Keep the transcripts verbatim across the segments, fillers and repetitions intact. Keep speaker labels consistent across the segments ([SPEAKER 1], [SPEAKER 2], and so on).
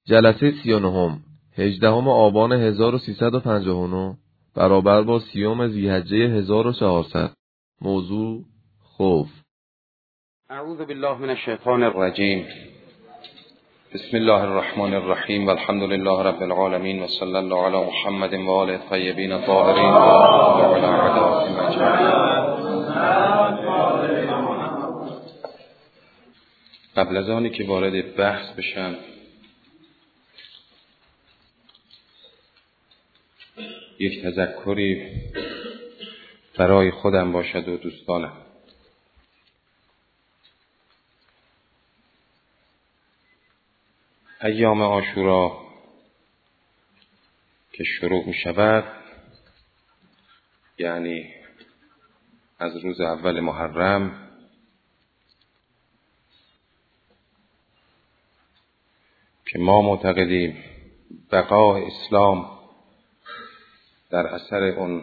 [SPEAKER 1] جلسه سی و نهم هجدهم آبان هزار و سیصد و پنجاه و نه برابر با سیوم ذی‌حجه هزار و چهارصد. موضوع خوف.
[SPEAKER 2] اعوذ بالله من الشیطان الرجیم. بسم الله الرحمن الرحیم و الحمد لله رب العالمین و صلی الله علی محمد و آله الطیبین الطاهرین و علی اعدائهم اجمعین. قبل از آنی که وارد بحث بشم یک تذکری برای خودم باشد و دوستانم. ایام عاشورا که شروع می شود، یعنی از روز اول محرم، که ما معتقدیم بقای اسلام در اثر اون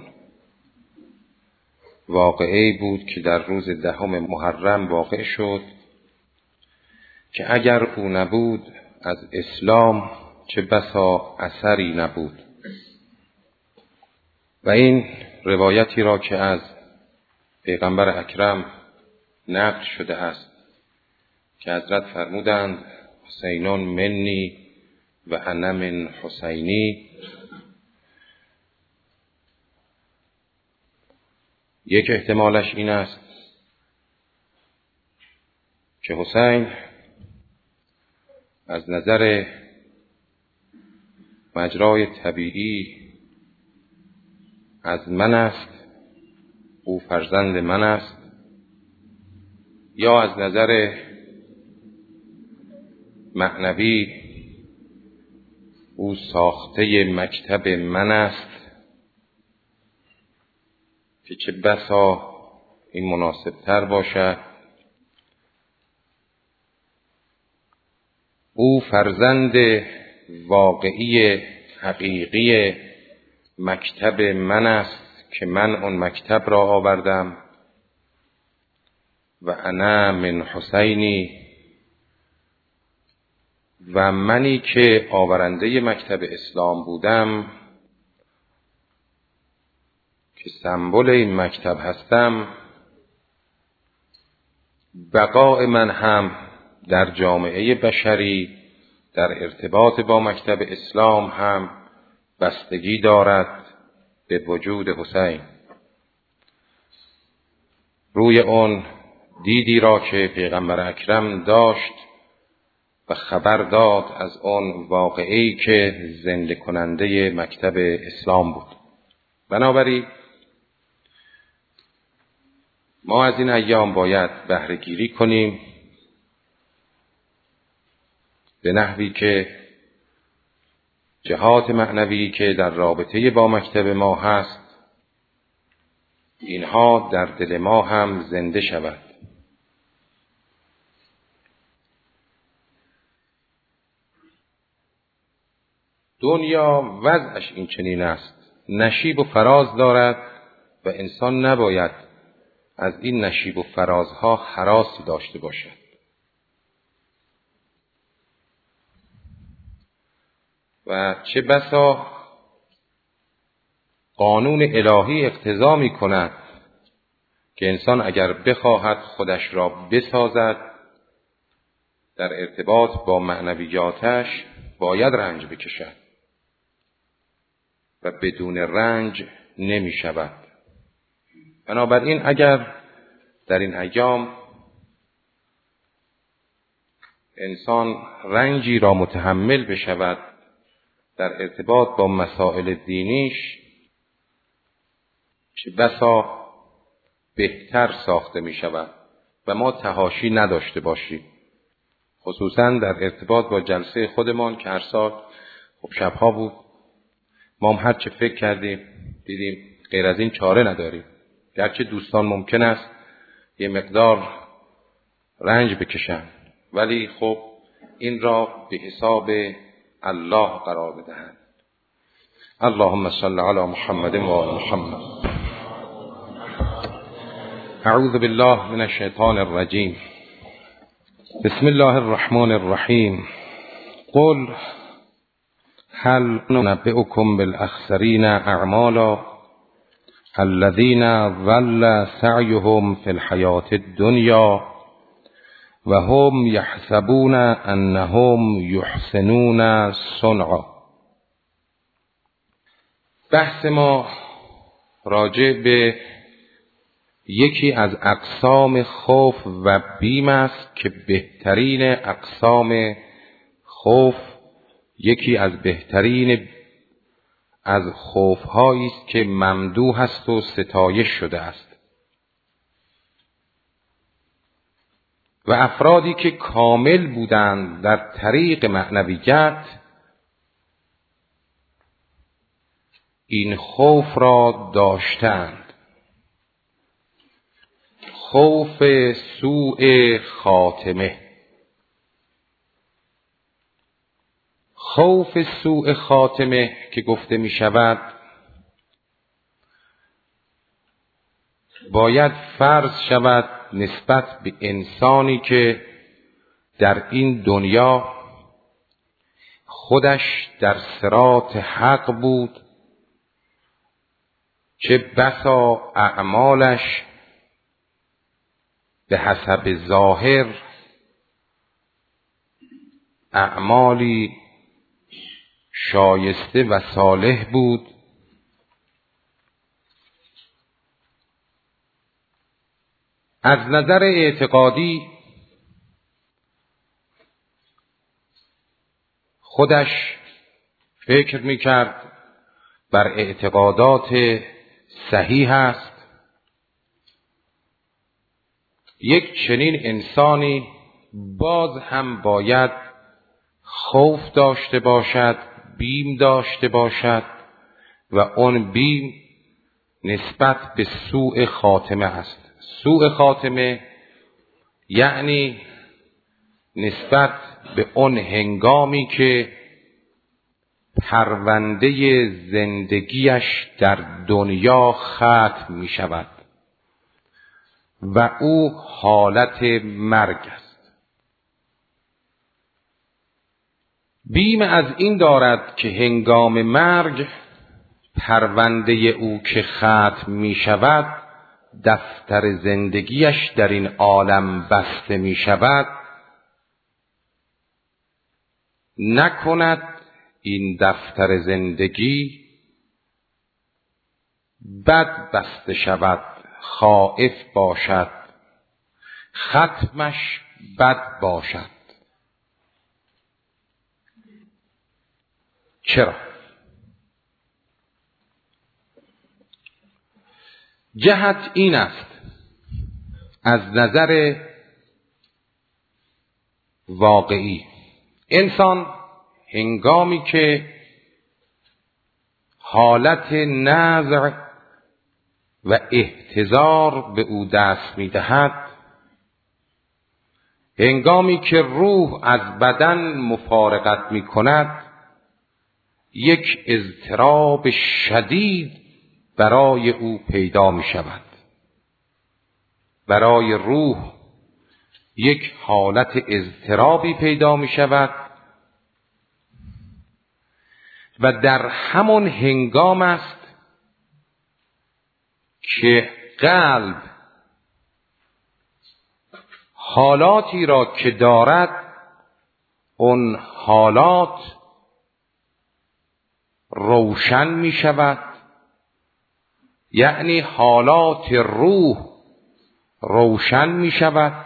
[SPEAKER 2] واقعه‌ای بود که در روز دهم محرم واقع شد که اگر او نبود از اسلام چه بسا اثری نبود. و این روایتی را که از پیغمبر اکرم نقل شده است که حضرت فرمودند حسینون منی و انا من حسینی، یک احتمالش این است که حسین از نظر مجرای طبیعی از من است، او فرزند من است، یا از نظر معنوی او ساخته مکتب من است که چه بسا این مناسب تر باشد. او فرزند واقعی حقیقی مکتب من است که من اون مکتب را آوردم و انا من حسینی، و منی که آورنده مکتب اسلام بودم که سمبل این مکتب هستم، بقای من هم در جامعه بشری در ارتباط با مکتب اسلام هم بستگی دارد به وجود حسین. روی اون دیدی را که پیغمبر اکرم داشت و خبر داد از اون واقعی که زنده کننده مکتب اسلام بود. بنابراین ما از این ایام باید بهره گیری کنیم به نحوی که جهات معنوی که در رابطه با مکتب ما هست اینها در دل ما هم زنده شود. دنیا وضعش این چنین است، نشیب و فراز دارد و انسان نباید از این نشیب و فرازها هراسی داشته باشد. و چه بسا قانون الهی اقتضا می کند که انسان اگر بخواهد خودش را بسازد در ارتباط با معنویاتش باید رنج بکشد و بدون رنج نمی شود. بنابراین اگر در این ایام انسان رنجی را متحمل بشود در ارتباط با مسائل دینیش، چه بسا بهتر ساخته می شود و ما تحاشی نداشته باشیم، خصوصا در ارتباط با جلسه خودمان که هر سال خب شبها بود. ما هم هر چه فکر کردیم دیدیم غیر از این چاره نداریم، گرچه دوستان ممکن است یه مقدار رنج بکشن ولی خب این را به حساب الله قرار بدهند. اللهم صل علی محمد و آل محمد. اعوذ بالله من الشیطان الرجیم. بسم الله الرحمن الرحیم. قل هل ننبئكم بالاخسرین اعمالا الذین ضل سعیهم فی الحیاة الدنیا و هم یحسبون انهم یحسنون صنعا. بحث ما راجع به یکی از اقسام خوف و بیم است که بهترین اقسام خوف، یکی از بهترین از خوف‌هایی است که ممدوح است و ستایش شده است و افرادی که کامل بودند در طریق معنویت این خوف را داشتند. خوف سوء خاتمه. خوف سوء خاتمه که گفته می شود باید فرض شود نسبت به انسانی که در این دنیا خودش در صراط حق بود، چه بسا اعمالش به حسب ظاهر اعمالی شایسته و صالح بود، از نظر اعتقادی خودش فکر میکرد بر اعتقادات صحیح است. یک چنین انسانی باز هم باید خوف داشته باشد، بیم داشته باشد و اون بیم نسبت به سوء خاتمه است. سوء خاتمه یعنی نسبت به اون هنگامی که پرونده زندگیش در دنیا ختم می شود و او حالت مرگ است. بیم از این دارد که هنگام مرگ پرونده او که ختم می شود، دفتر زندگیش در این عالم بسته می شود، نکند این دفتر زندگی بد بسته شود، خائف باشد، ختمش بد باشد. چرا؟ جهت این است از نظر واقعی انسان هنگامی که حالت نزع و احتضار به او دست می دهد، هنگامی که روح از بدن مفارقت می کند، یک اضطراب شدید برای او پیدا می شود. برای روح یک حالت اضطرابی پیدا می شود و در همون هنگام است که قلب حالاتی را که دارد، اون حالات روشن می شود، یعنی حالات روح روشن می شود.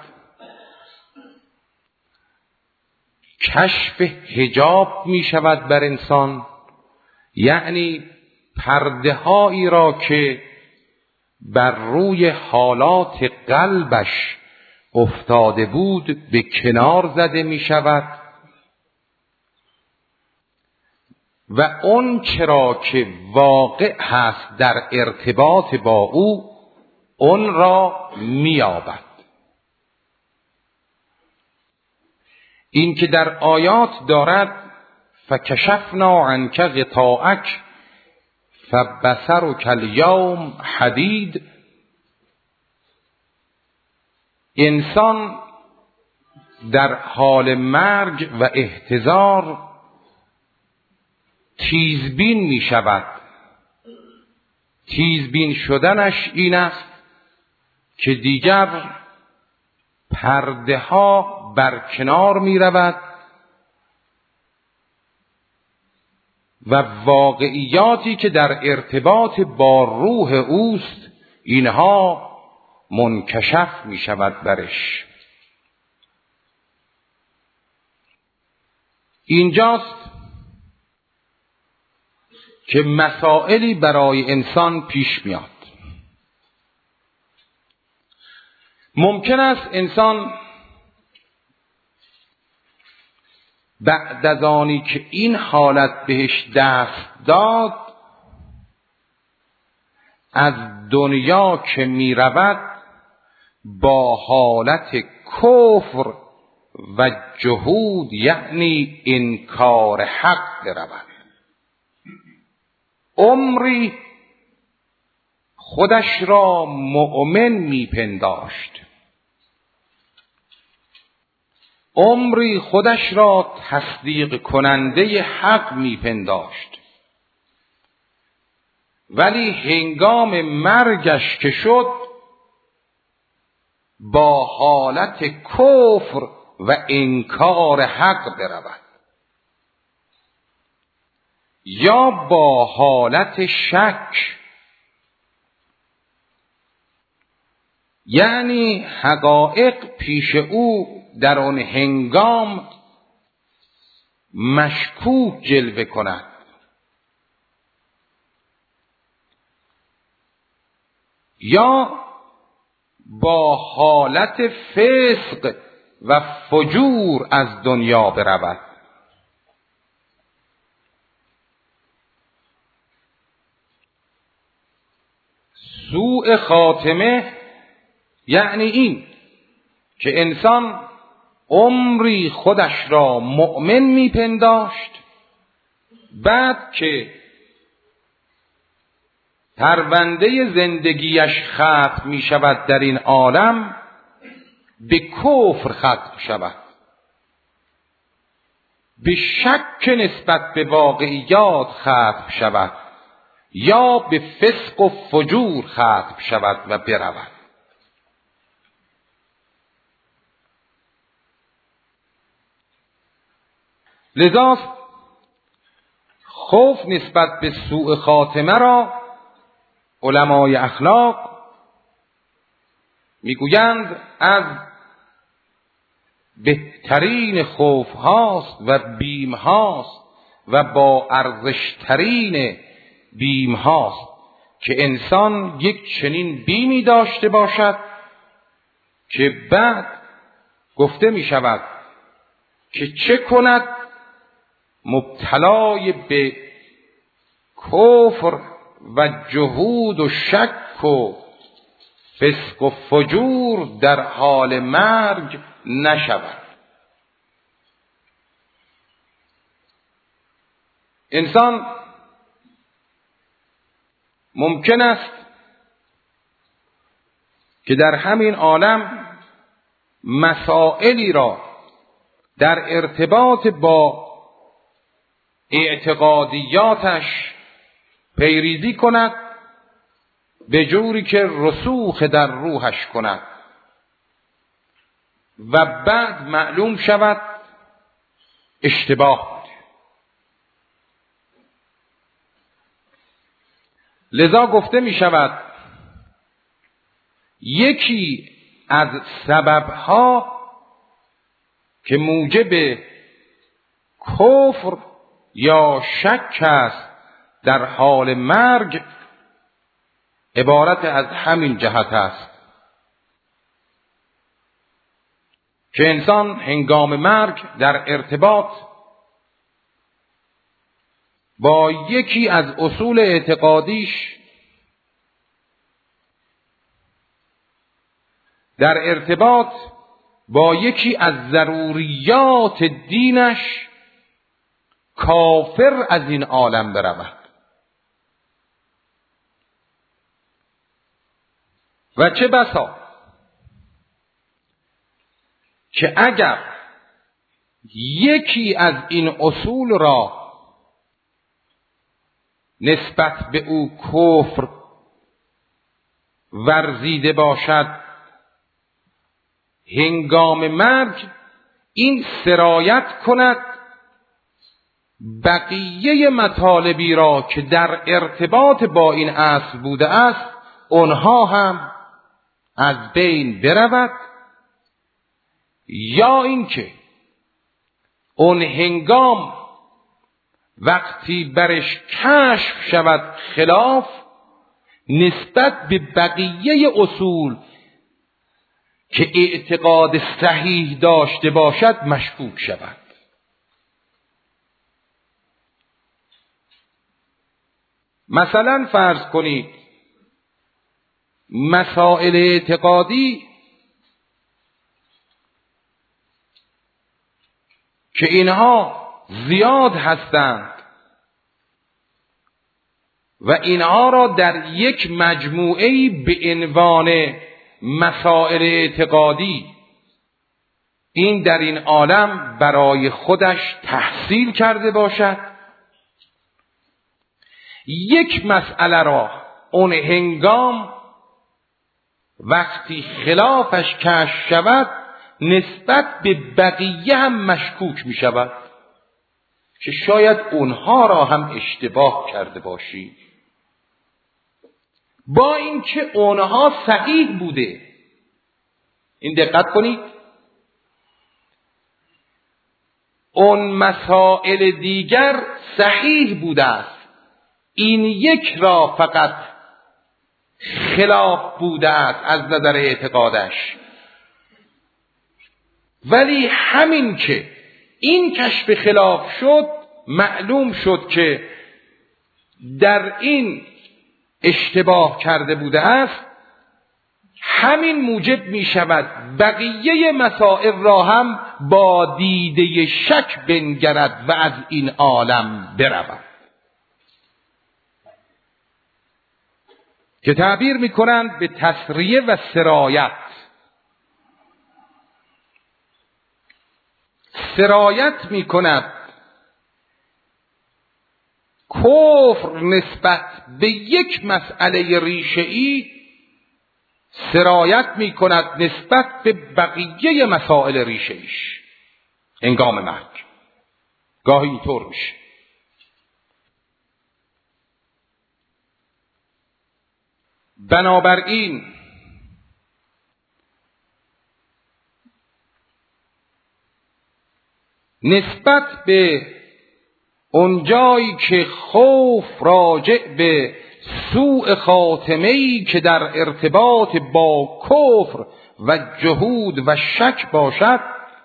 [SPEAKER 2] کشف حجاب می شود بر انسان، یعنی پرده هایی را که بر روی حالات قلبش افتاده بود به کنار زده می شود و اون چرا که واقع هست در ارتباط با او، اون را می یابد. این که در آیات دارد فکشفنا عنک غطاءک فبصرک الیوم حدید، انسان در حال مرگ و احتضار تیزبین می شود. تیزبین شدنش این است که دیگر پرده ها برکنار می رود و واقعیاتی که در ارتباط با روح اوست اینها منکشف می شود برش. اینجاست که مسائلی برای انسان پیش میاد. ممکن است انسان بعد از آنی که این حالت بهش دست داد از دنیا که می رود با حالت کفر و جهود یعنی انکار حق برود. عمری خودش را مؤمن می پنداشت، عمری خودش را تصدیق کننده حق می پنداشت، ولی هنگام مرگش که شد با حالت کفر و انکار حق برود یا با حالت شک، یعنی حقایق پیش او در آن هنگام مشکوک جلوه کند، یا با حالت فسق و فجور از دنیا برود. سوء خاتمه یعنی این که انسان عمری خودش را مؤمن میپنداشت، بعد که پرونده زندگیش ختم می شود در این عالم به کفر ختم شود، به شک نسبت به واقعیات ختم شود یا به فسق و فجور ختم شود و برود. لذا خوف نسبت به سوء خاتمه را علمای اخلاق میگویند از بهترین خوف هاست و بیم هاست و با ارزش ترین بیم هاست که انسان یک چنین بیمی داشته باشد که بعد گفته می شود که چه کند مبتلای به کفر و جهود و شک و فسق و فجور در حال مرگ نشود. انسان ممکن است که در همین عالم مسائلی را در ارتباط با اعتقادیاتش پیریزی کند به جوری که رسوخ در روحش کند و بعد معلوم شود اشتباه بوده. لذا گفته می شود یکی از سببها که موجب کفر یا شک است در حال مرگ عبارت از همین جهت است که انسان هنگام مرگ در ارتباط با یکی از اصول اعتقادیش، در ارتباط با یکی از ضروریات دینش کافر از این عالم برود و چه بسا که اگر یکی از این اصول را نسبت به او کفر ورزیده باشد هنگام مرگ، این سرایت کند بقیه مطالبی را که در ارتباط با این اصل بوده است آنها هم از بین برود، یا اینکه اون هنگام وقتی برش کشف شود خلاف، نسبت به بقیه اصول که اعتقاد صحیح داشته باشد مشکوک شود. مثلا فرض کنید مسائل اعتقادی که اینها زیاد هستند و اینها را در یک مجموعه‌ای به عنوان مسائل اعتقادی این در این عالم برای خودش تحصیل کرده باشد، یک مسئله را اون هنگام وقتی خلافش کشف شود نسبت به بقیه هم مشکوک می شود که شاید اونها را هم اشتباه کرده باشی، با اینکه اونها صحیح بوده. این دقت کنید، اون مسائل دیگر صحیح بوده است، این یک را فقط خلاف بوده است از نظر اعتقادش. ولی همین که این کشف خلاف شد، معلوم شد که در این اشتباه کرده بوده است، همین موجب می شود بقیه مسائل را هم با دیده شک بنگرد و از این عالم برود، که تعبیر می کنند به تسریه و سرایت. سرایت می کند کفر نسبت به یک مسئله ریشه‌ای، سرایت می کند نسبت به بقیه مسائل ریشه‌ایش هنگام مرگ. گاهی اینطور میشه. بنابراین نسبت به اون جایی که خوف راجع به سوء خاتمه‌ای که در ارتباط با کفر و جهود و شک باشد،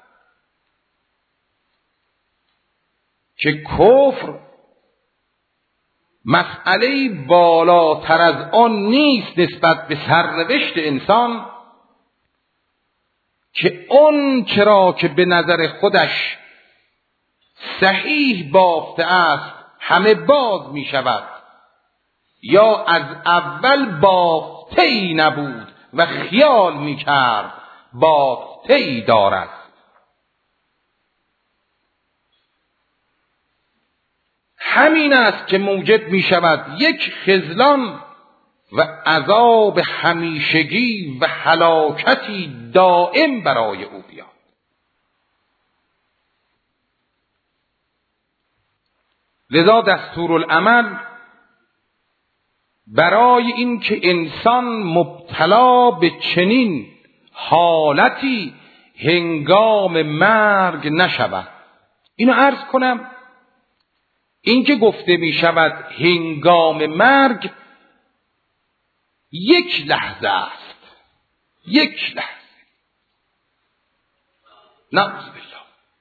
[SPEAKER 2] که کفر مسئله بالاتر از آن نیست نسبت به سرنوشت انسان، که اون چرا که به نظر خودش صحیح بافته است همه باز می شود، یا از اول بافته ای نبود و خیال می کرد بافته ای دارد. همین است که موجب می شود یک خذلان و عذاب همیشگی و هلاکتی دائم برای او بیاد. لذا دستورالعمل برای این که انسان مبتلا به چنین حالتی هنگام مرگ نشود. اینو عرض کنم، این که گفته می شود هنگام مرگ یک لحظه است، یک لحظه، نعوذ بالله.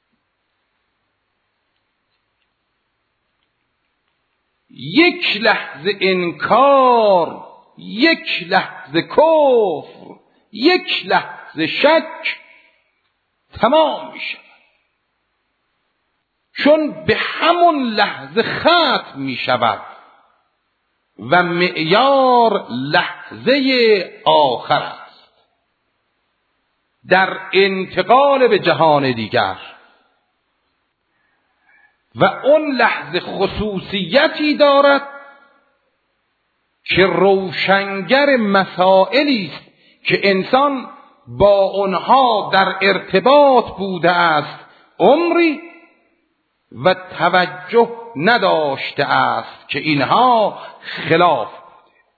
[SPEAKER 2] یک لحظه انکار، یک لحظه کفر، یک لحظه شک تمام می شود، چون به همون لحظه ختم می شود و معیار لحظه آخر است در انتقال به جهان دیگر. و اون لحظه خصوصیتی دارد که روشنگر مسائلی است که انسان با آنها در ارتباط بوده است عمری و توجه نداشته است که اینها خلاف بوده.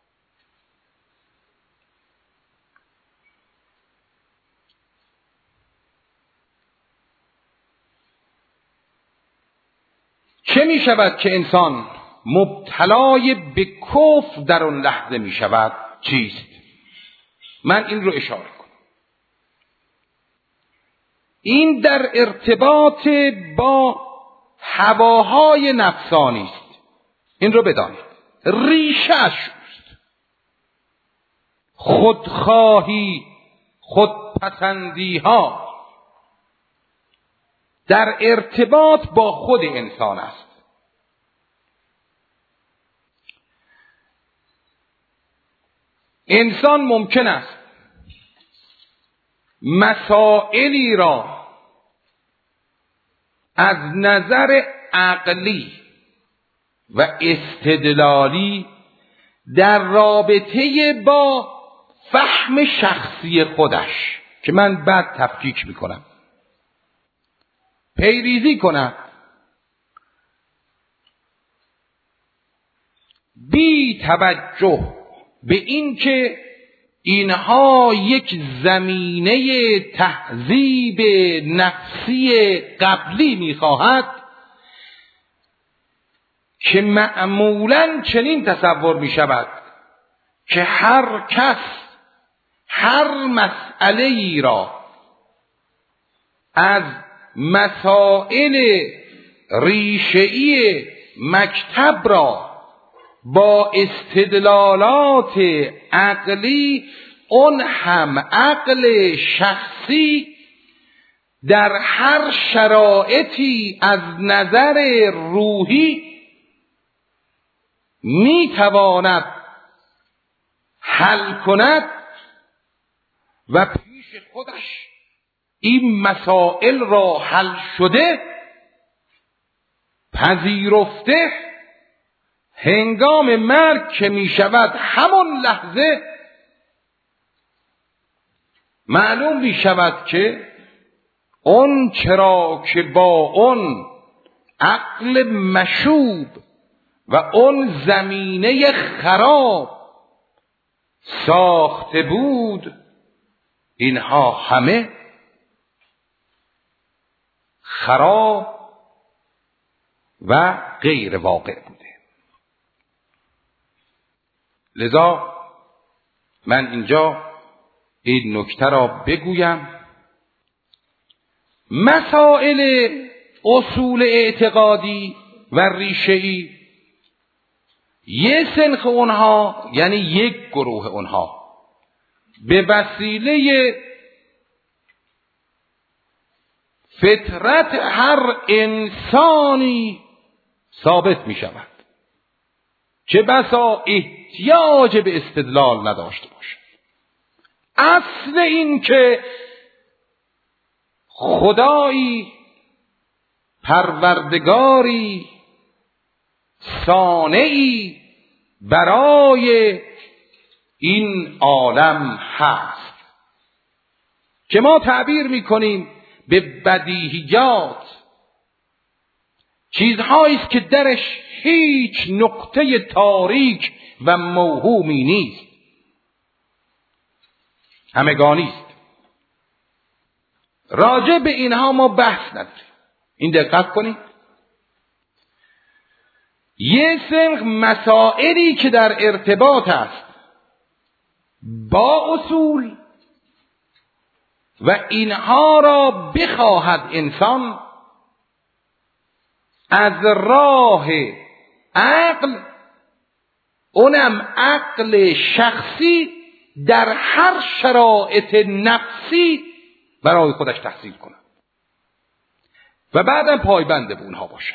[SPEAKER 2] چه می شود که انسان مبتلای به کفر در اون لحظه می شود؟ چیست؟ من این رو اشاره کنم. این در ارتباط با هواهای نفسانی است. این رو بدانید. ریشه‌اش است. خودخواهی، خودپسندی ها در ارتباط با خود انسان است. انسان ممکن است مسائلی را از نظر عقلی و استدلالی در رابطه با فهم شخصی خودش که من بعد تفکیک میکنم پیریزی کند، بی توجه به این که اینها یک زمینه تهذیب نفسی قبلی میخواهد که معمولاً چنین تصور میشود که هر کس هر مسئله ای را از مسائل ریشه‌ای مکتب را با استدلالات عقلی، اون هم عقل شخصی، در هر شرایطی از نظر روحی میتواند حل کند و پیش خودش این مسائل را حل شده پذیرفته، هنگام مرگ که می شود همون لحظه معلوم می شود که اون چرا که با اون عقل مشوب و اون زمینه خراب ساخته بود، اینها همه خراب و غیر واقع بوده. لذا من اینجا این نکته را بگویم. مسائل اصول اعتقادی و ریشه‌ای، یه سنخ اونها، یعنی یک گروه اونها، به وسیله فطرت هر انسانی ثابت می شود، چه بسا احتیاج به استدلال نداشته باشد. اصل این که خدایی، پروردگاری، صانعی برای این عالم هست که ما تعبیر میکنیم به بدیهیات، چیزهایی است که درش هیچ نقطه تاریک و موهومی نیست، همگانی است. راجع به اینها ما بحث نداریم. این دقت کنید. یه سنخ مسائلی که در ارتباط است با اصول و اینها را بخواهد انسان از راه عقل، اونم عقل شخصی، در هر شرایط نفسی برای خودش تحصیل کند و بعدم پایبند به اونها باشد.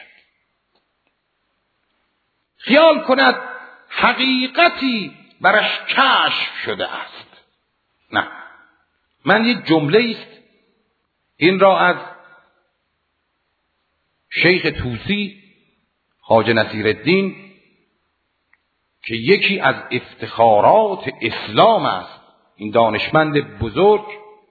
[SPEAKER 2] خیال کند حقیقتی برش کشف شده است. نه، من یک جمله است این را از شیخ طوسی، خواجه نصیرالدین، که یکی از افتخارات اسلام است، این دانشمند بزرگ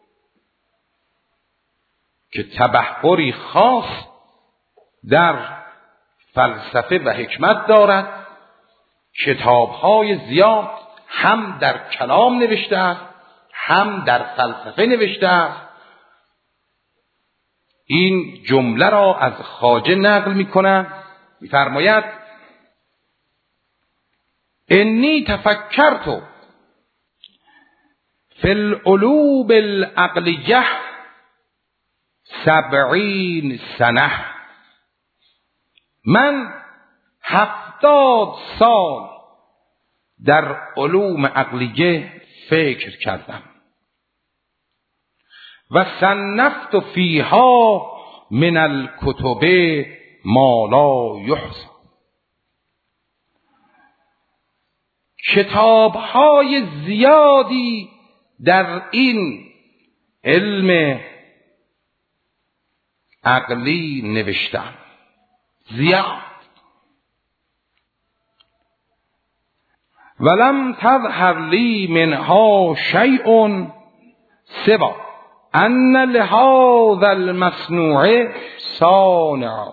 [SPEAKER 2] که تبحری خاص در فلسفه و حکمت دارد، کتاب‌های زیاد هم در کلام نوشته است هم در فلسفه نوشته است. این جمله را از خواجه نقل می‌کند، می‌فرماید انی تفکرت فی العلوم العقلیه سبعین سنه، من هفتاد سال در علوم عقلیه فکر کردم و صنفت فیها من الکتب ما لا یحصی، کتاب‌های زیادی در این علم عقلی نوشتم، زیاد. ولم تظهر لی منها شیء سوى ان لهذا المصنوع صانع،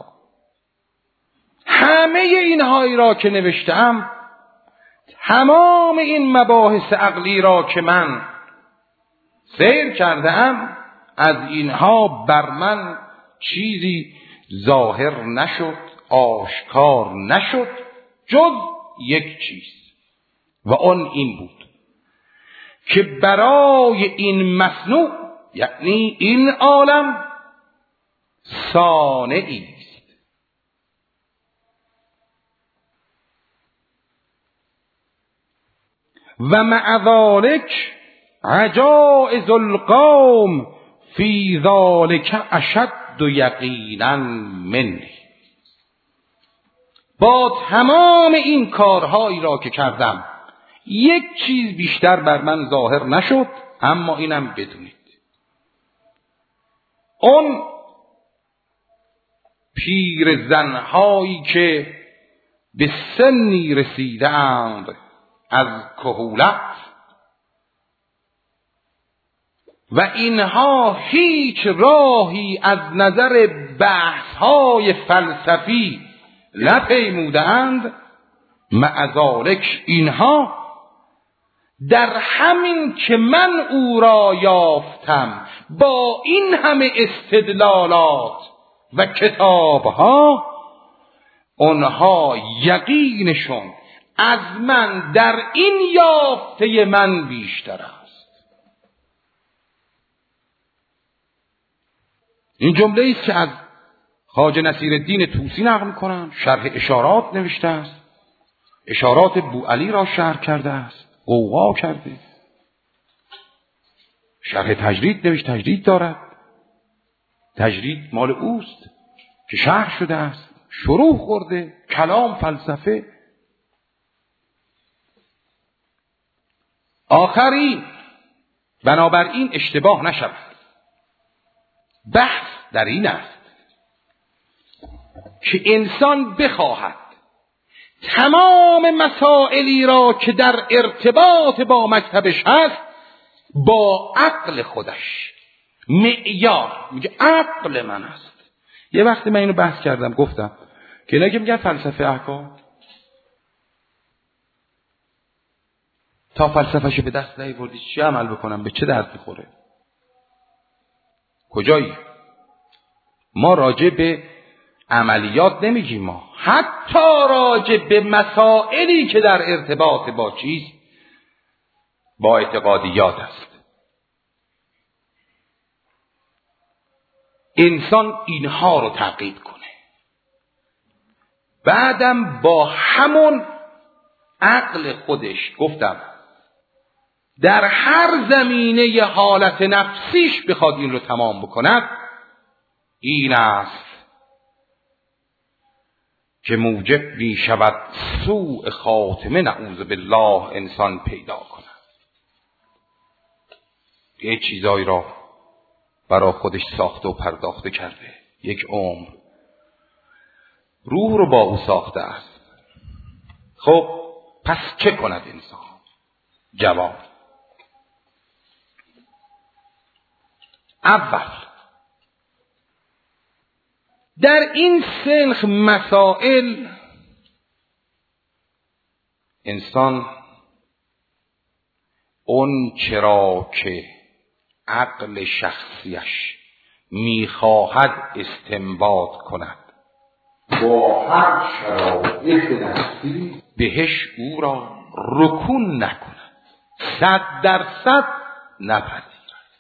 [SPEAKER 2] همه اینهایی را که نوشتم، تمام این مباحث عقلی را که من سیر کردم، از اینها بر من چیزی ظاهر نشد، آشکار نشد، جز یک چیز، و آن این بود که برای این مصنوع، یعنی این عالم، صانعی است. و مع ذلک عجائز القوم فی ذلک اشد یقینا منی، با تمام این کارهایی را که کردم یک چیز بیشتر بر من ظاهر نشد، اما اینم بدونید اون پیر زنهایی که به سنی رسیدند از کهولت و اینها هیچ راهی از نظر بحث‌های فلسفی نپیمودند، مع ذلک اینها در همین که من او را یافتم با این همه استدلالات و کتابها، آنها یقینشون از من در این یافته من بیشتر است. این جمله است که از خواجه نصیرالدین طوسی نقل می‌کنم، شرح اشارات نوشته است، اشارات بوعلی را شرح کرده است، قوقا کرده، شرح تجرید نوشت، تجرید دارد، تجرید مال اوست که شرح شده است، شروع خورده، کلام، فلسفه. آخری بنابراین اشتباه نشود، بحث در این است که انسان بخواهد تمام مسائلی را که در ارتباط با مکتبش هست با عقل خودش، معیار، میگه عقل من است. یه وقتی من اینو بحث کردم، گفتم که اینا که میگن فلسفه احکام، تا فلسفهشو به دست نیاوردی چی عمل بکنم، به چه درد میخوره؟ کجایی؟ ما راجع به عملیات نمیگیم، ما حتی راجع به مسائلی که در ارتباط با چیز، با اعتقادیات است. انسان اینها رو تعقیب کنه، بعدم با همون عقل خودش، گفتم در هر زمینه حالت نفسیش بخواد این رو تمام بکند، این است که موجب می شود سوء خاتمه، نعوذ بالله، انسان پیدا کند. یه چیزایی را برای خودش ساخته و پرداخته کرده، یک عمر روح رو با او ساخته است. خب پس چه کند انسان؟ جواب: اول، در این سنخ مسائل انسان اون چرا که عقل شخصیش میخواهد استنباط کند با هر شرایط نفسی بهش او را رکون نکند، صد درصد نپذیرد.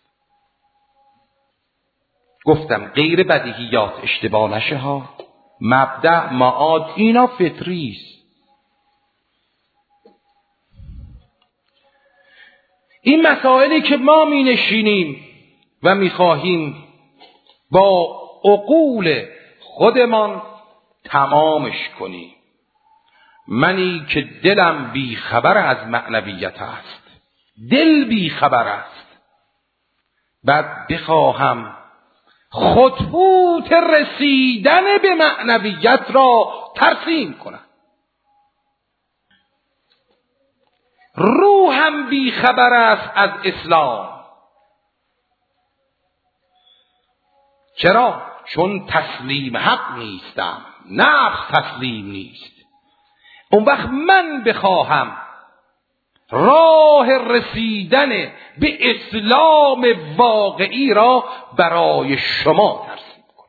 [SPEAKER 2] گفتم غیر بدیهیات اشتباه نشه ها، مبدأ معاد اینا فطری است. این مسائلی که ما می نشینیم و می خواهیم با عقول خودمان تمامش کنیم، منی که دلم بی خبر از معنویت است، دل بی خبر است، بعد بخواهم خطوط رسیدن به معنویت را ترسیم کنم. روحم بی خبر است از اسلام. چرا؟ چون تسلیم حق نیستم، نفس تسلیم نیست. اون وقت من بخواهم راه رسیدن به اسلام واقعی را برای شما ترسیم کنم.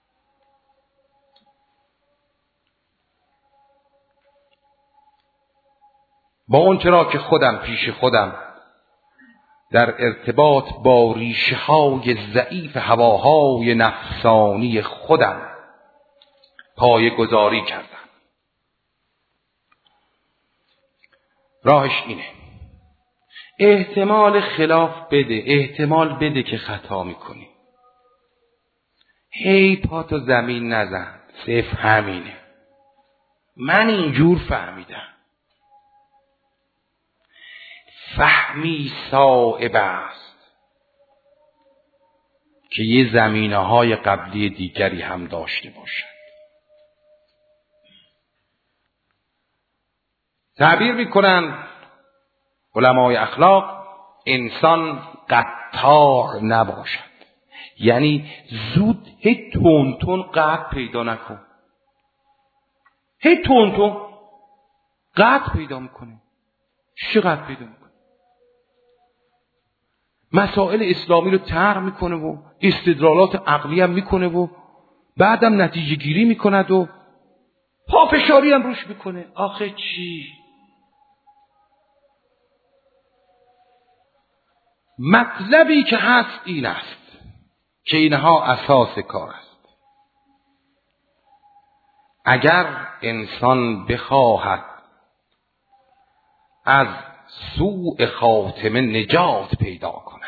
[SPEAKER 2] با اون چرا که خودم پیش خودم در ارتباط با ریشه های ضعیف هواهای نفسانی خودم پایه گذاری کردم. راهش اینه: احتمال خلاف بده، احتمال بده که خطا میکنی، هی پاتو زمین نزن، صرف همینه. من اینجور فهمیدم. فهمی صائب است که یه زمینه های قبلی دیگری هم داشته باشد. تعبیر میکنن علمای اخلاق انسان قطاع نباشد، یعنی زود هی تون تون قطع پیدا نکن. هی تون تون قطع پیدا میکنه. چی قطع پیدا میکنه؟ مسائل اسلامی رو طرح میکنه و استدلالات عقلی هم میکنه و بعدم نتیجه گیری میکند و پافشاری هم روش میکنه. آخه چی؟ مطلبی که هست این است که اینها اساس کار است. اگر انسان بخواهد از سوء خاتمه نجات پیدا کند،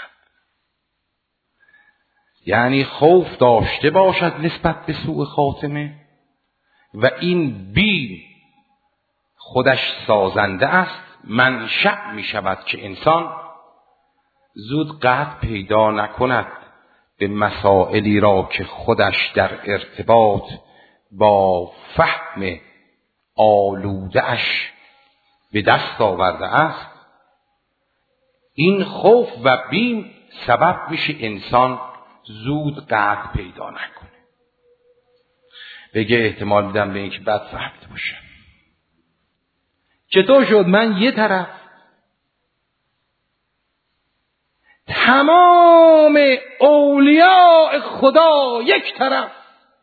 [SPEAKER 2] یعنی خوف داشته باشد نسبت به سوء خاتمه و این بیم خودش سازنده است، منشأ می شود که انسان زود قطع پیدا نکند به مسائلی را که خودش در ارتباط با فهم آلوده‌اش به دست آورده است. این خوف و بیم سبب میشه انسان زود قطع پیدا نکنه، بگه احتمال میدم به اینکه بد فهمیده باشه. چطور شد من یه طرف تمام اولیاء خدا یک طرف؟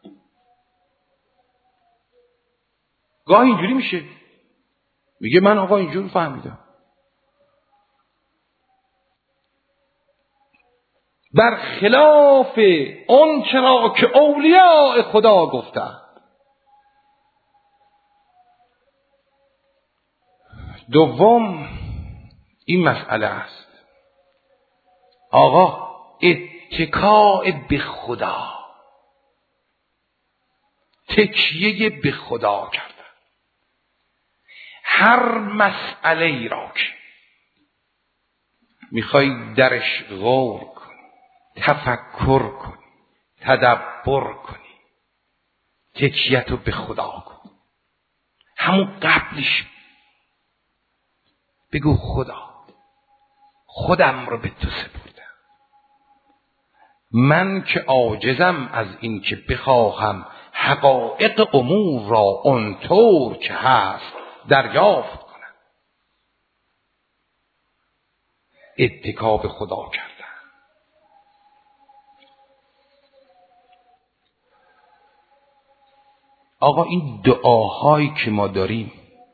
[SPEAKER 2] گاهی اینجوری میشه، میگه من آقا اینجور فهمیدم. برخلاف اون چرا که اولیاء خدا گفتند. دوم این مسئله است آقا اتکاء به خدا، تکیه به خدا کردن. هر مسئله ای را که میخوای درش غور کنی، تفکر کنی، تدبر کنی، تکیه‌تو به خدا کن. همون قبلش بگو خدا خودم رو به تو سپردم، من که عاجزم از این که بخواهم حقایق امور را اونطور که هست دریافت کنم. اتکا به خدا کردم. آقا این دعاهایی که ما داریم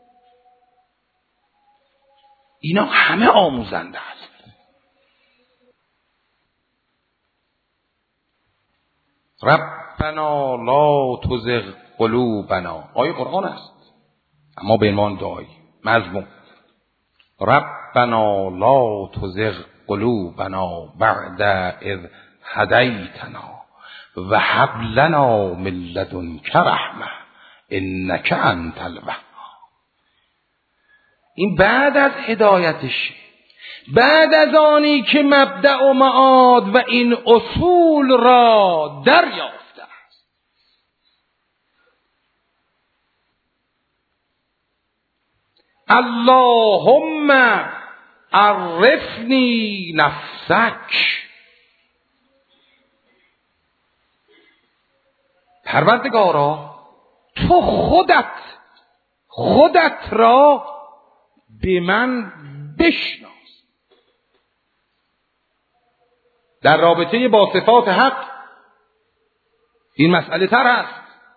[SPEAKER 2] اینا همه آموزنده است. ربنا لا تزغ قلوبنا آیه قرآن است، اما به عنوان دعایی مضمون. ربنا لا تزغ قلوبنا بعد اذ هدیتنا و هب لنا من لدنک رحمه انک انت الوهاب. این بعد از هدایتش، بعد از آنی که مبدأ و معاد و این اصول را دریافته است. اللهم عرفنی نفسک. پروردگارا تو خودت خودت را به من بشناس. در رابطه با صفات حق این مسئله تر است.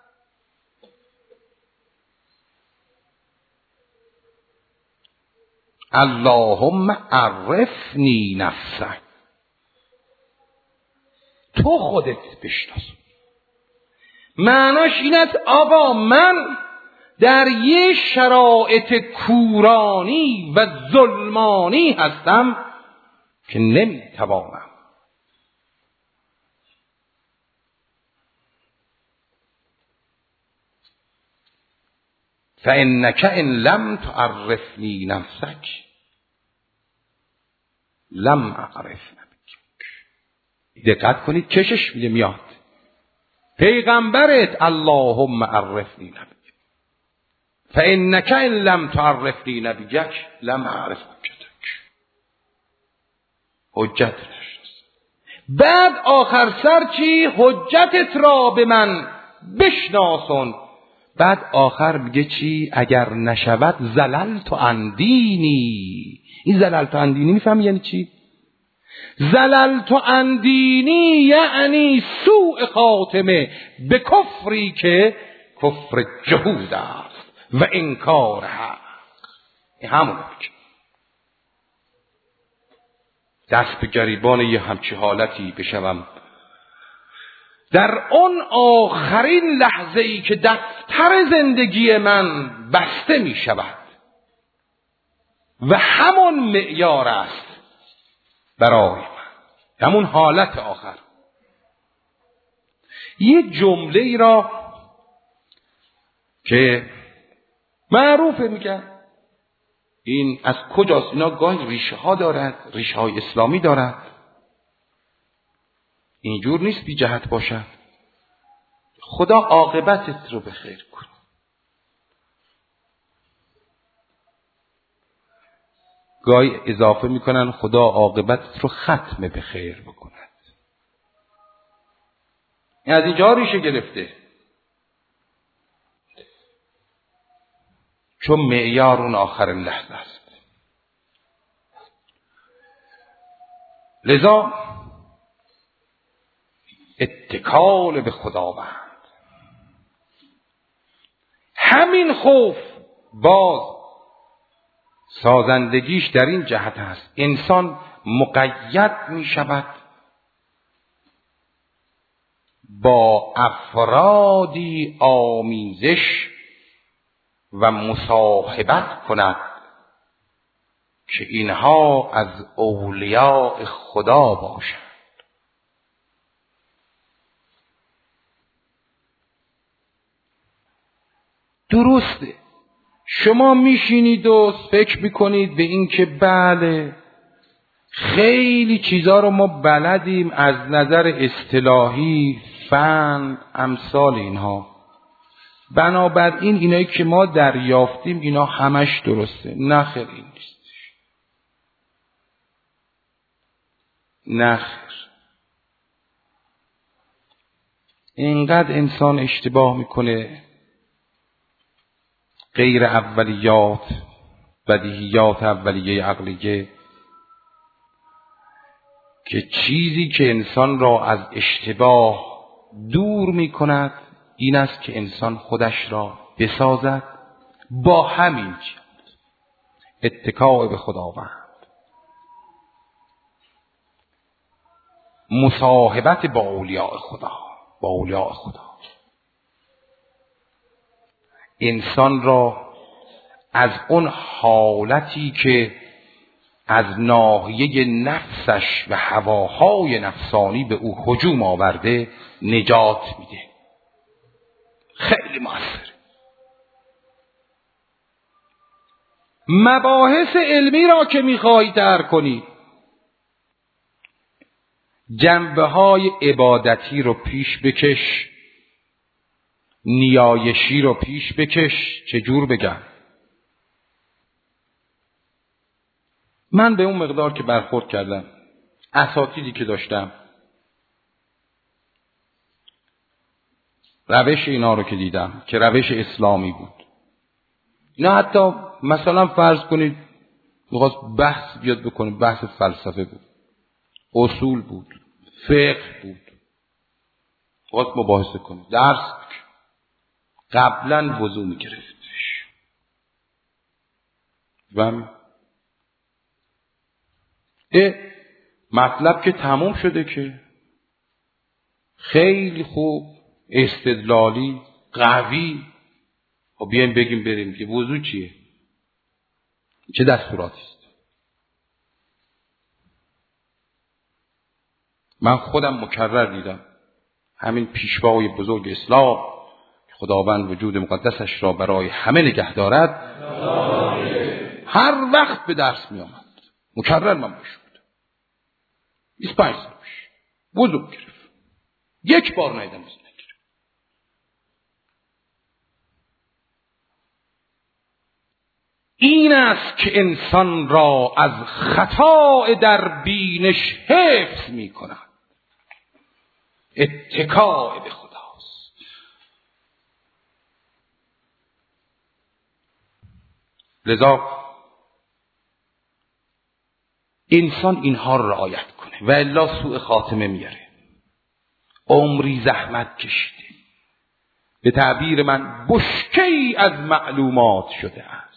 [SPEAKER 2] اللهم عرفنی نفسک، تو خودت بشناس. معناش این است آقا من در یه شرایط کورانی و ظلمانی هستم که نمیتوانم فإنک ان لم تعرفنی نفسک لم اعرف نفسک. دقت کنید کشش میده میاد پیغمبرت اللهم عرفنی نفسک فإنک ان لم تعرفنی نبیک لم اعرف حجتک. حجت نشناس. بعد آخر سر چی؟ حجتت را به من بشناسون. بعد آخر میگه چی؟ اگر نشود زللت عن دینی. این زللت عن دینی میفهمی یعنی چی؟ زللت عن دینی یعنی سوء خاتمه به کفری که کفر جهود است و انکار حق. این همون که دست به گریبان یه همچی حالتی بشوم در اون آخرین لحظه ای که دفتر زندگی من بسته می شود و همون معیار است برای من، همون حالت آخر. یه جمله ای را که معروفه میگن این از کجاست؟ اینا گاهی ریشه ها دارد، ریشه های اسلامی دارد. اینجور نیست بی جهت باشد. خدا عاقبتت رو به خیر کن. گاهی اضافه میکنن خدا عاقبتت رو ختم به خیر بکند. این از اینجا ریشه گرفته، چون معیار اون آخرین لحظه است. لذا اتکال به خداوند، همین خوف باز سازندگیش در این جهت است انسان مقید می شود با افرادی آمیزش و مصاحبت کند که اینها از اولیاء خدا باشند. درسته شما میشینید و فکر میکنید به این که بله خیلی چیزا رو ما بلدیم از نظر اصطلاحی، فن، امثال اینها، بنابراین اینایی که ما دریافتیم اینا همش درسته. نه خیر این نیست. نه خیر. اینقدر انسان اشتباه میکنه، غیر اولیات، بدیهیات اولیه عقلیه، که چیزی که انسان را از اشتباه دور میکند این است که انسان خودش را بسازد با همین اتکاء به خداوند، مصاحبت با اولیاء خدا، با اولیاء خدا انسان را از اون حالتی که از ناحیه نفسش و هواهای نفسانی به او هجوم آورده نجات میده. خیلی موثره. مباحث علمی را که میخواهی درک کنی، جنبه های عبادتی رو پیش بکش، نیایشی رو پیش بکش. چجور بگم؟ من به اون مقدار که برخورد کردم، اساتیدی که داشتم، روش اینا رو که دیدم که روش اسلامی بود، نه حتی مثلا فرض کنید میخواست بحث بیاد بکنه، بحث فلسفه بود، اصول بود، فقه بود، خواست مباحثه کنه، درس قبلا وضو میگرفتش و اه مطلب که تموم شده که خیلی خوب، استدلالی، قوی. خب بیایم بگیم بریم که وضو چیه، چه دستوراتی است. من خودم مکرر دیدم همین پیشوای بزرگ اسلام که خداوند وجود مقدسش را برای همه نگه دارد، هر وقت به درس می آمد، مکرر من باشد بیست و پنج سال پیش وضو گرفت، یک بار نیدم وضو نگرفت. این است که انسان را از خطا در بینش حفظ می کند. اتکاء به خداست. لذا انسان اینها را رعایت کنه و الا سوء خاتمه میاره. عمری زحمت کشیده، به تعبیر من بشکه‌ای از معلومات شده است،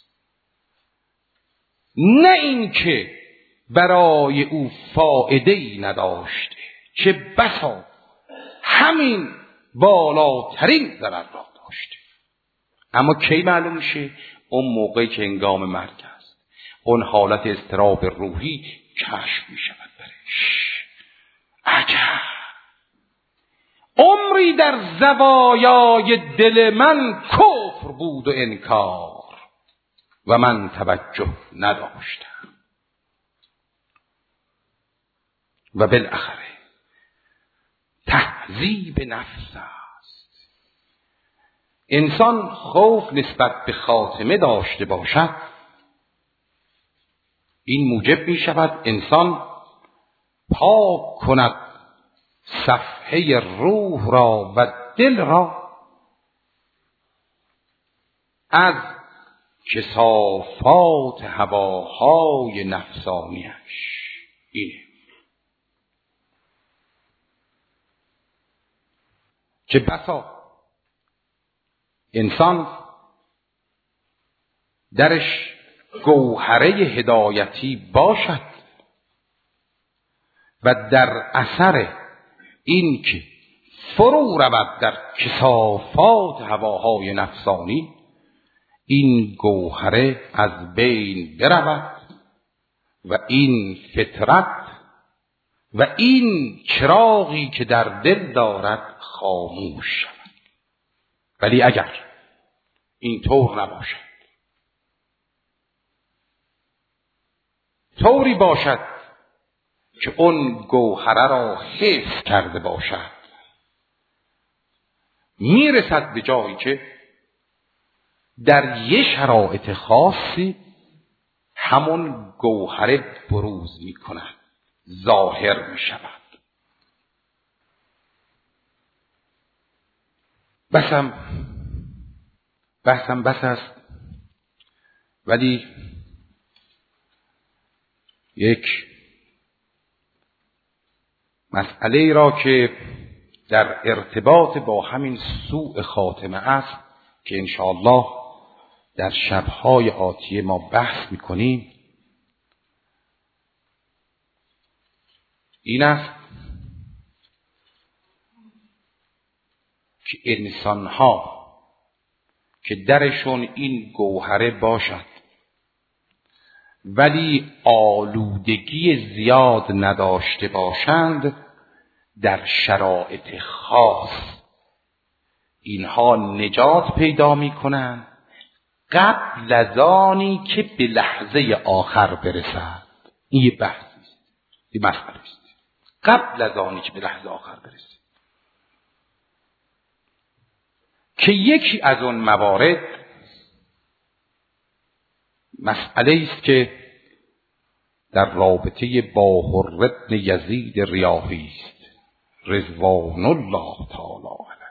[SPEAKER 2] نه این که برای او فایده‌ای نداشته، چه بسا همین بالاترین ضرر را داشته. اما کی معلوم میشه؟ اون موقعی که هنگام مرگ است، اون حالت اضطراب روحی کشف میشود برش. عجب، عمری در زوایای دل من کفر بود و انکار و من توجه نداشتم. و بالاخره تهذیب نفس است. انسان خوف نسبت به خاتمه داشته باشد، این موجب می شود انسان پاک کند صفحه روح را و دل را از کثافات هواهای نفسانیش. اینه چه بسا انسان درش گوهره هدایتی باشد و در اثر این که فرو رود در کثافات هواهای نفسانی، این گوهره از بین برود و این فطرت و این چراغی که در دل دارد خاموش شود. ولی اگر این طور نباشد، طوری باشد که اون گوهره را حفظ کرده باشد، میرسد به جایی که در یه شرایط خاصی همون گوهره بروز میکند، ظاهر می شود. بسم بحثم بس است، ولی یک مسئله را که در ارتباط با همین سوء خاتمه است که انشاءالله در شبهای آتیه ما بحث میکنیم، این است که انسانها که درشون این گوهره باشد ولی آلودگی زیاد نداشته باشند، در شرایط خاص اینها نجات پیدا می کنند قبل از آنی که به لحظه آخر برسد. این یه بحثی است، یه مسئله است. قبل از آنی که به لحظه آخر برسد، که یکی از اون موارد مسئله است که در رابطه با حر بن یزید ریاحی است رضوان الله تعالی علیه.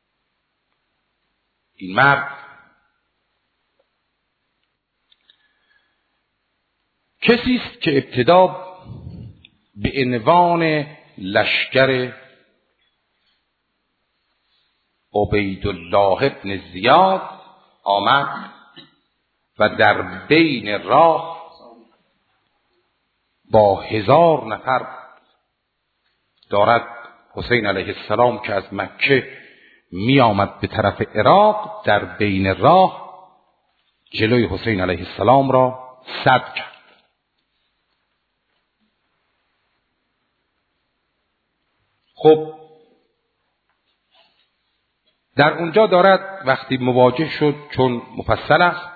[SPEAKER 2] این مرد کسی است که ابتدا به عنوان لشکر عبیدالله ابن زیاد آمد و در بین راه با هزار نفر دارد حسین علیه السلام که از مکه می آمد به طرف عراق، در بین راه جلوی حسین علیه السلام را سد کرد. خب در اونجا دارد وقتی مواجه شد، چون مفصل است،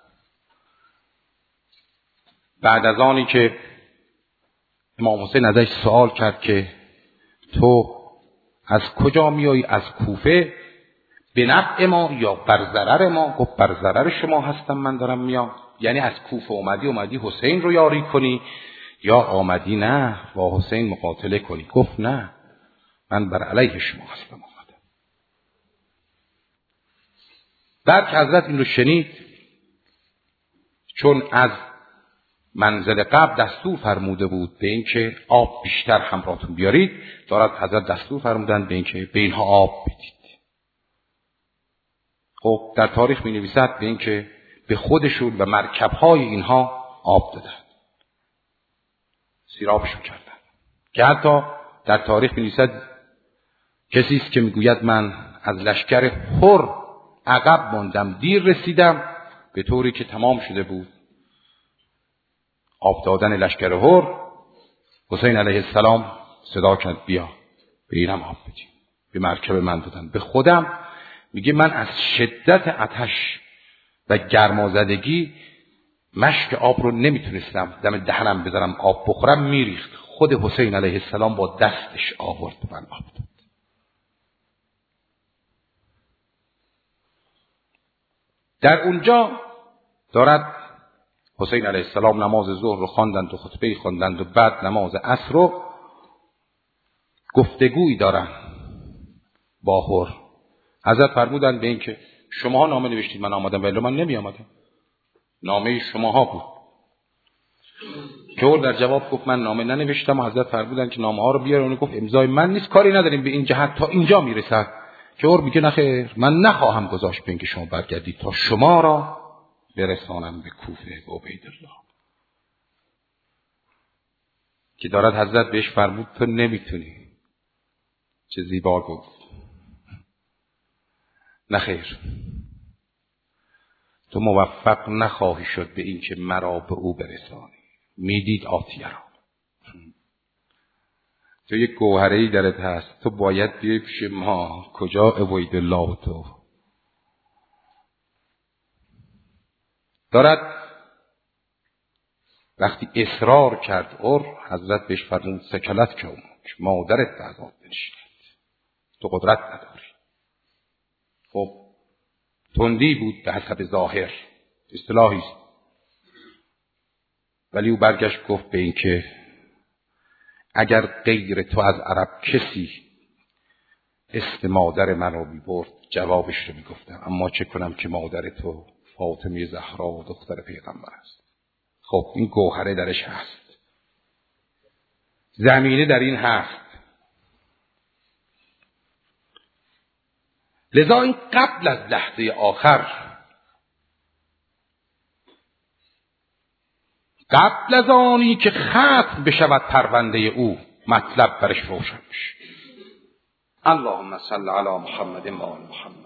[SPEAKER 2] بعد از آنی که امام حسین ازش سوال کرد که تو از کجا میایی؟ از کوفه، به نفع ما یا بر ضرر ما؟ گفت بر ضرر شما هستم، من دارم میام. یعنی از کوفه اومدی اومدی حسین رو یاری کنی یا آمدی نه با حسین مقاتله کنی؟ گفت نه، من بر علیه شما هستم آمدم. بعد که حضرت این رو شنید، چون از منزل قبل دستور فرموده بود به این که آب بیشتر همراهتون بیارید، دارد حضرت دستور فرمودن به این که به اینها آب بدید. خب در تاریخ می نویسد به این که به خودشون و مرکبهای اینها آب دادن، سیرابشون کردن، که حتی در تاریخ می نویسد کسی است که می گوید من از لشکر حر عقب ماندم، دیر رسیدم، به طوری که تمام شده بود آب دادن لشکر حر. حسین علیه السلام صدا کرد بیا به اینم آب بدیم، به مرکب من دادن. به خودم میگه من از شدت آتش و گرمازدگی مشک آب رو نمیتونستم دم دهنم بذارم آب بخورم، میریخت. خود حسین علیه السلام با دستش آورد و من آب داد. در اونجا دارد حسین علیه السلام نماز ظهر رو خواندند و خطبه خواندند و بعد نماز عصر رو گفتگویی دارن با حر. حضرت فرمودند به این که شماها نامه نوشتید من آمدم، ولی من نمی آمدم، نامه شماها بود. که حر در جواب گفت من نامه ننوشتم و حضرت فرمودند که نامه ها رو بیار. اون گفت امضای من نیست، کاری نداریم به این جهت تا اینجا میرسد. که حر میگه نخیر، من نخواهم گذاشت به این که شما برگردید تا شما را برسانم به کوفه و عبیدالله. که دارد حضرت بهش فرمود تو نمیتونی. چه زیبا گفت، نخیر، تو موفق نخواهی شد به این که مرا به او برسانی. میدید آتیه را، تو یک گوهره‌ای درت هست، تو باید بیای پیش ما. کجا عبیدالله و تو؟ دارد وقتی اصرار کرد اور، حضرت بهش فرمود سکلت که امک، مادرت به عذاب بنشیند، تو قدرت نداری. خب تندی بود به حسب ظاهر، اصطلاحی است، ولی او برگشت گفت به این که اگر غیر تو از عرب کسی اسم مادر منو میبرد جوابش رو میگفتم، اما چه کنم که مادر تو فاطمه زهرا و دختر پیغمبر است. خب این گوهره درش هست، زمینه در این هست. لذا این قبل از لحظه آخر، قبل از آنی که ختم بشود پرونده او، مطلب برش روشن بشه. اللهم صل علی محمد و آل محمد.